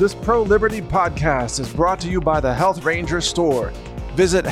This pro-liberty podcast is brought to you by the Health Ranger Store. Visit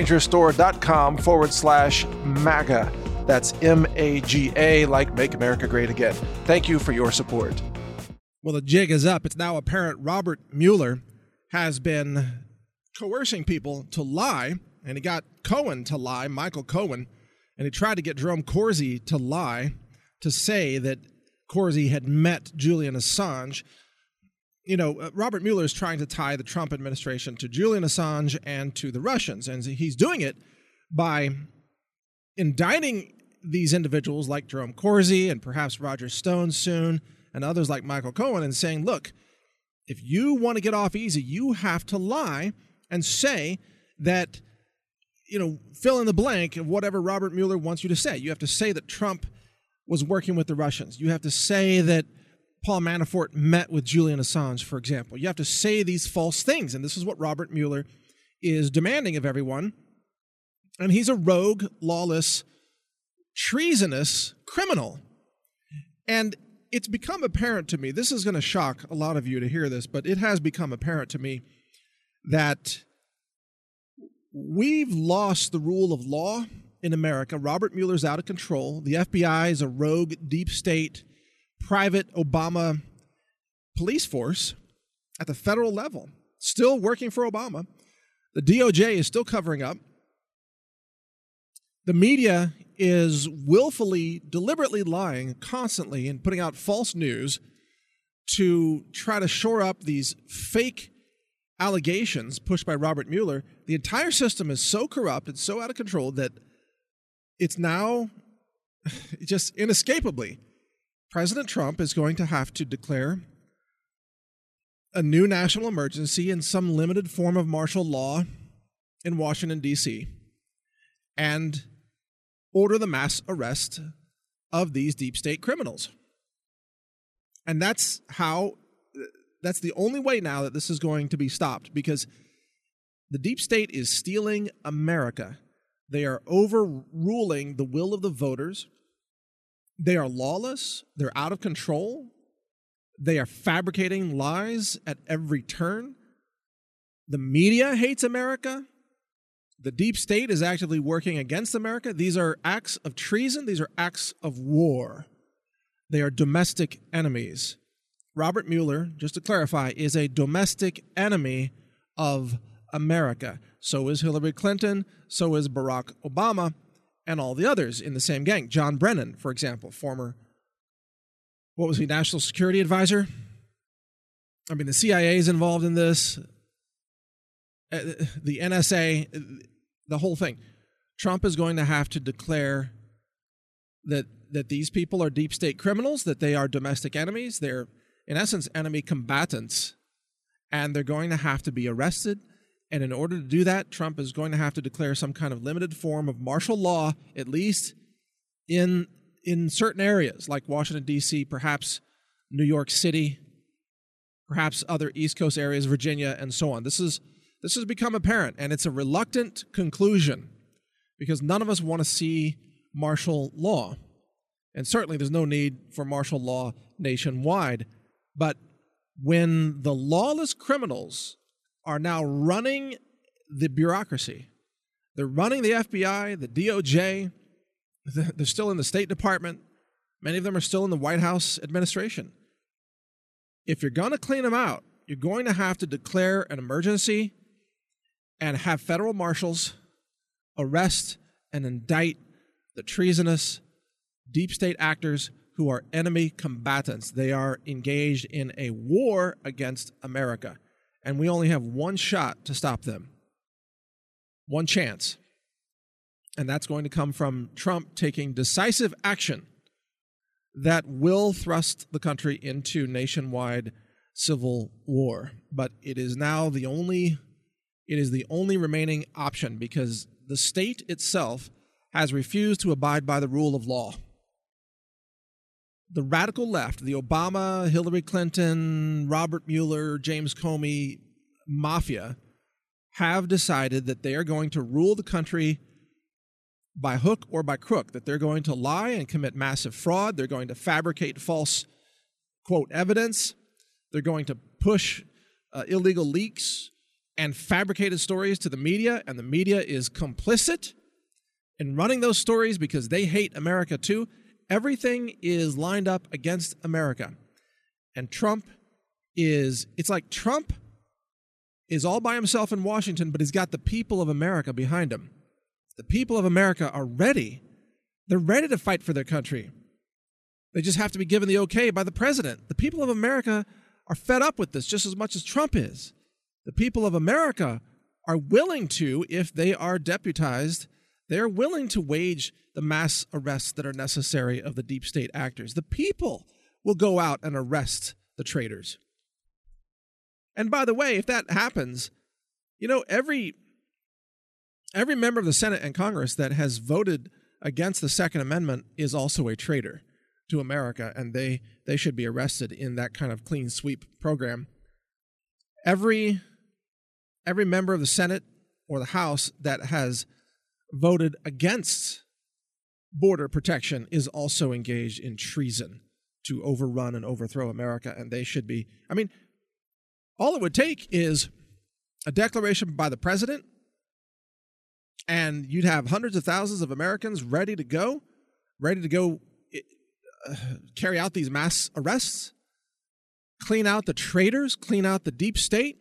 healthrangerstore.com/MAGA. That's MAGA, like Make America Great Again. Thank you for your support. Well, the jig is up. It's now apparent Robert Mueller has been coercing people to lie, and he got Cohen to lie, Michael Cohen, and he tried to get Jerome Corsi to lie, to say that Corsi had met Julian Assange. You know, Robert Mueller is trying to tie the Trump administration to Julian Assange and to the Russians, and he's doing it by indicting these individuals like Jerome Corsi and perhaps Roger Stone soon and others like Michael Cohen and saying, look, if you want to get off easy, you have to lie and say that, you know, fill in the blank of whatever Robert Mueller wants you to say. You have to say that Trump was working with the Russians. You have to say that Paul Manafort met with Julian Assange, for example. You have to say these false things, and this is what Robert Mueller is demanding of everyone. And he's a rogue, lawless, treasonous criminal. And it's become apparent to me, this is going to shock a lot of you to hear this, but it has become apparent to me that we've lost the rule of law in America. Robert Mueller's out of control. The FBI is a rogue, deep state, private Obama police force at the federal level, still working for Obama. The DOJ is still covering up. The media is willfully, deliberately lying constantly and putting out false news to try to shore up these fake allegations pushed by Robert Mueller. The entire system is so corrupt and so out of control that it's now just inescapably President Trump is going to have to declare a new national emergency in some limited form of martial law in Washington, D.C., and order the mass arrest of these deep state criminals. And that's the only way now that this is going to be stopped, because the deep state is stealing America. They are overruling the will of the voters. They are lawless. They're out of control. They are fabricating lies at every turn. The media hates America. The deep state is actively working against America. These are acts of treason. These are acts of war. They are domestic enemies. Robert Mueller, just to clarify, is a domestic enemy of America. So is Hillary Clinton. So is Barack Obama and all the others in the same gang. John Brennan, for example, former, what was he, National Security Advisor? I mean, the CIA is involved in this. The NSA, the whole thing. Trump is going to have to declare that these people are deep state criminals, that they are domestic enemies. They're, in essence, enemy combatants, and they're going to have to be arrested. And in order to do that, Trump is going to have to declare some kind of limited form of martial law, at least in certain areas like Washington, D.C., perhaps New York City, perhaps other East Coast areas, Virginia, and so on. This has become apparent, and it's a reluctant conclusion because none of us want to see martial law. And certainly there's no need for martial law nationwide. But when the lawless criminals are now running the bureaucracy, they're running the FBI, the DOJ, they're still in the State Department, many of them are still in the White House administration. If you're going to clean them out, you're going to have to declare an emergency and have federal marshals arrest and indict the treasonous deep state actors who are enemy combatants. They are engaged in a war against America, and we only have one shot to stop them. One chance. And that's going to come from Trump taking decisive action that will thrust the country into nationwide civil war. But it is now the only remaining option because the state itself has refused to abide by the rule of law. The radical left, the Obama, Hillary Clinton, Robert Mueller, James Comey mafia have decided that they are going to rule the country by hook or by crook, that they're going to lie and commit massive fraud. They're going to fabricate false, quote, evidence. They're going to push illegal leaks and fabricated stories to the media, and the media is complicit in running those stories because they hate America too. Everything is lined up against America. And Trump it's like Trump is all by himself in Washington, but he's got the people of America behind him. The people of America are ready. They're ready to fight for their country. They just have to be given the okay by the president. The people of America are fed up with this just as much as Trump is. The people of America are willing to, if they are deputized, they're willing to wage the mass arrests that are necessary of the deep state actors. The people will go out and arrest the traitors. And by the way, if that happens, every member of the Senate and Congress that has voted against the Second Amendment is also a traitor to America, and they should be arrested in that kind of clean sweep program. Every member of the Senate or the House that has voted against border protection is also engaged in treason to overrun and overthrow America, and they should be. All it would take is a declaration by the president, and you'd have hundreds of thousands of Americans ready to go carry out these mass arrests, clean out the traitors, clean out the deep state,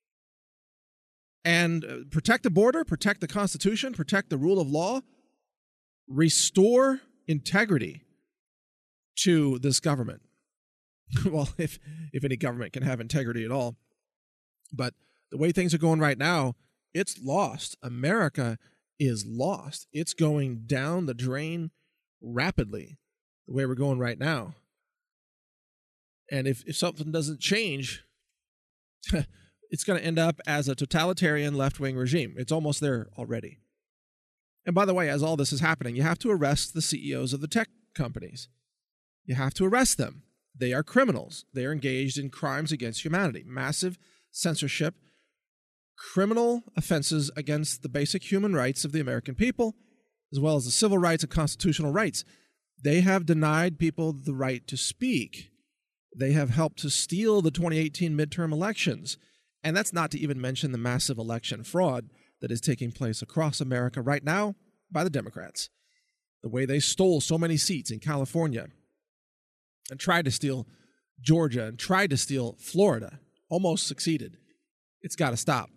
and protect the border, protect the Constitution, protect the rule of law, restore integrity to this government. Well, if any government can have integrity at all. But the way things are going right now, it's lost. America is lost. It's going down the drain rapidly, the way we're going right now. And if something doesn't change, it's going to end up as a totalitarian left-wing regime. It's almost there already. And by the way, as all this is happening, you have to arrest the CEOs of the tech companies. You have to arrest them. They are criminals. They are engaged in crimes against humanity, massive censorship, criminal offenses against the basic human rights of the American people, as well as the civil rights and constitutional rights. They have denied people the right to speak. They have helped to steal the 2018 midterm elections. And that's not to even mention the massive election fraud that is taking place across America right now by the Democrats. The way they stole so many seats in California and tried to steal Georgia and tried to steal Florida, almost succeeded. It's got to stop.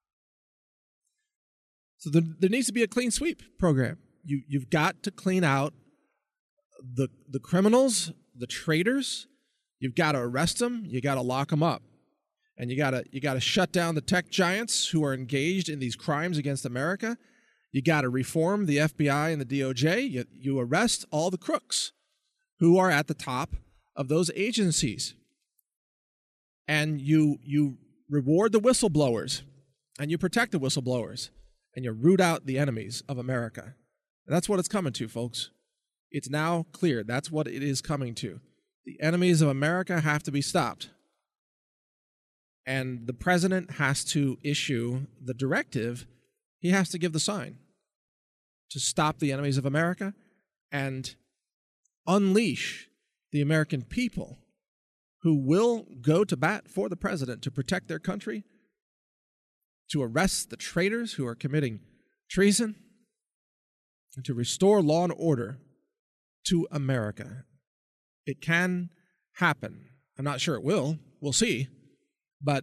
So there needs to be a clean sweep program. You've got to clean out the criminals, the traitors. You've got to arrest them. You got to lock them up. And you got to shut down the tech giants who are engaged in these crimes against America. You got to reform the FBI and the DOJ. You arrest all the crooks who are at the top of those agencies. And you reward the whistleblowers, and you protect the whistleblowers, and you root out the enemies of America. And that's what it's coming to, folks. It's now clear. That's what it is coming to. The enemies of America have to be stopped. And the president has to issue the directive. He has to give the sign to stop the enemies of America and unleash the American people who will go to bat for the president to protect their country, to arrest the traitors who are committing treason, and to restore law and order to America. It can happen. I'm not sure it will. We'll see. But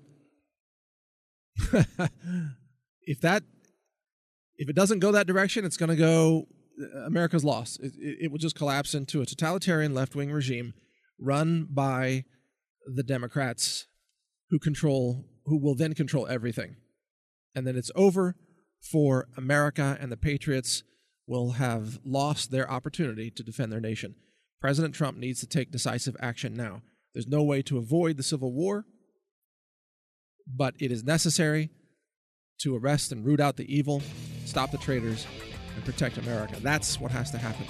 if it doesn't go that direction, it's going to go, America's lost. It will just collapse into a totalitarian left-wing regime run by the Democrats who will then control everything. And then it's over for America, and the patriots will have lost their opportunity to defend their nation. President Trump needs to take decisive action now. There's no way to avoid the Civil War, but it is necessary to arrest and root out the evil, stop the traitors, and protect America. That's what has to happen.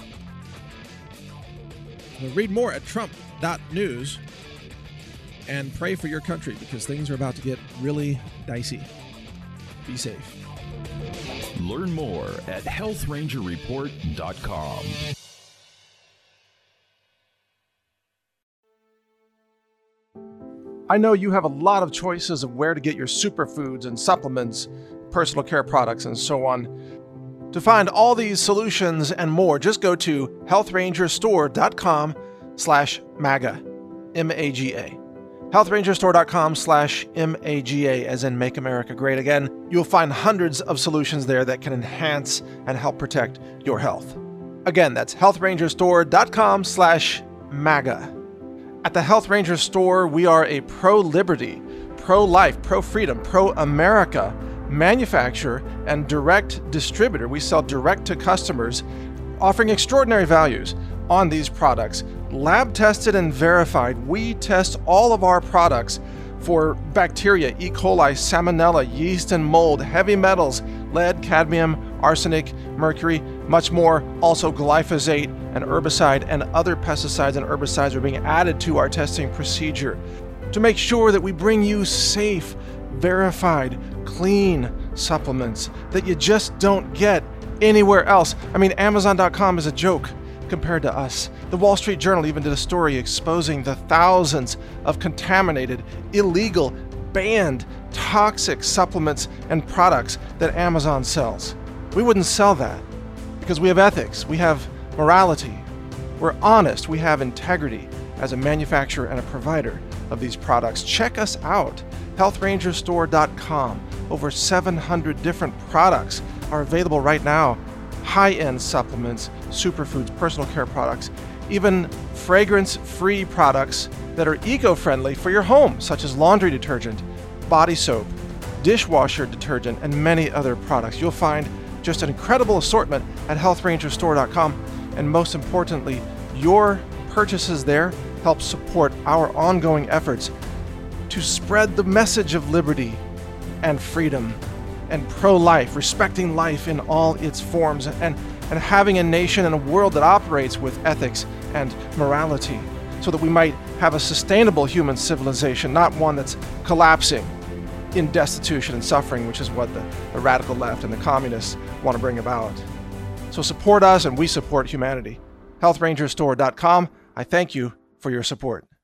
Well, read more at Trump.news and pray for your country because things are about to get really dicey. Be safe. Learn more at healthrangerreport.com. I know you have a lot of choices of where to get your superfoods and supplements, personal care products, and so on. To find all these solutions and more, just go to healthrangerstore.com/MAGA, M-A-G-A. healthrangerstore.com/MAGA, as in Make America Great Again. You'll find hundreds of solutions there that can enhance and help protect your health. Again, that's healthrangerstore.com/MAGA. At the Health Ranger Store, we are a pro-liberty, pro-life, pro-freedom, pro-America manufacturer and direct distributor. We sell direct to customers, offering extraordinary values on these products. Lab tested and verified. We test all of our products for bacteria, E. coli, salmonella, yeast and mold, heavy metals, lead, cadmium, arsenic, mercury, much more. Also glyphosate, and herbicide and other pesticides and herbicides are being added to our testing procedure to make sure that we bring you safe, verified, clean supplements that you just don't get anywhere else. I mean, Amazon.com is a joke compared to us. The Wall Street Journal even did a story exposing the thousands of contaminated, illegal, banned, toxic supplements and products that Amazon sells. We wouldn't sell that because we have ethics, we have morality, we're honest, we have integrity as a manufacturer and a provider of these products. Check us out, healthrangerstore.com. Over 700 different products are available right now. High-end supplements, superfoods, personal care products, even fragrance-free products that are eco-friendly for your home, such as laundry detergent, body soap, dishwasher detergent, and many other products. You'll find just an incredible assortment at healthrangerstore.com, and most importantly, your purchases there help support our ongoing efforts to spread the message of liberty and freedom and pro-life, respecting life in all its forms, and having a nation and a world that operates with ethics and morality, so that we might have a sustainable human civilization, not one that's collapsing in destitution and suffering, which is what the radical left and the communists want to bring about. So support us, and we support humanity. healthrangerstore.com. I thank you for your support.